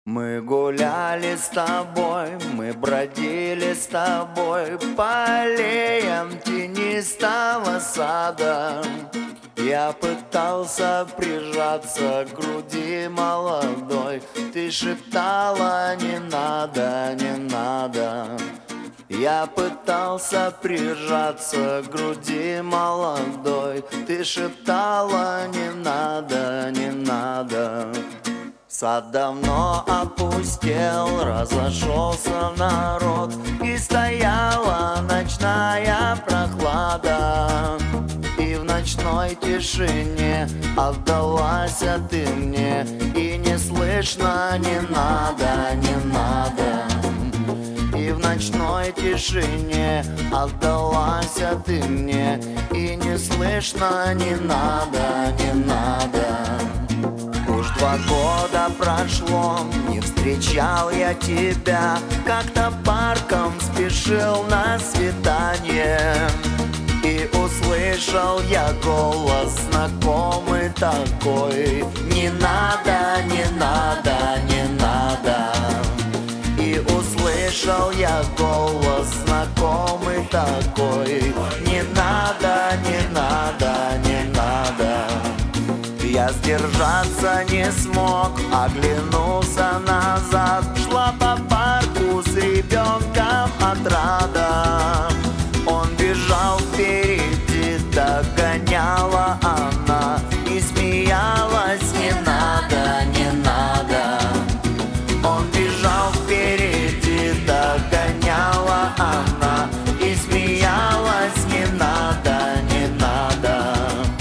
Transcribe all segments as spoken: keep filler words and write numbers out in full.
Мы гуляли с тобой, мы бродили с тобой по аллеям тенистого сада. Я пытался прижаться к груди молодой, ты шептала: не надо, не надо. Я пытался прижаться к груди молодой, ты шептала: не надо, не надо. Сад давно опустел, разошелся народ, и стояла ночная прохлада. И в ночной тишине отдалась ты мне, и не слышно: не надо, не надо. И в ночной тишине отдалась ты мне, и не слышно: не надо, не надо. Уж два года прошло, не встречал я тебя, как-то парком спешил на свидание. И услышал я голос знакомый такой: не надо, не надо, не надо. И услышал я голос знакомый такой: не надо, не надо, не надо. Я сдержаться не смог, оглянулся назад, шла по парку с ребенком отрада. Он бежал впереди, догоняла она и смеялась: не надо, не надо. Он бежал впереди, догоняла она и смеялась: не надо, не надо.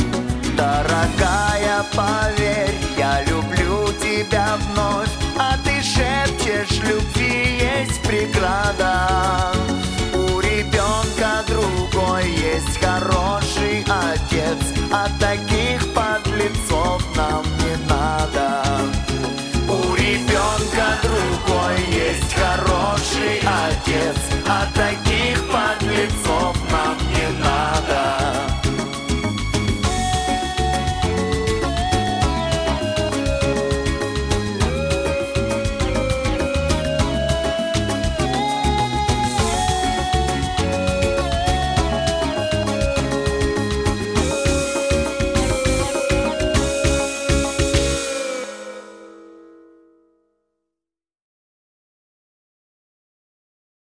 Дорогая, поверь, я люблю тебя вновь, а ты шепчешь: любви есть преграда. У ребенка другой есть хороший отец, а таких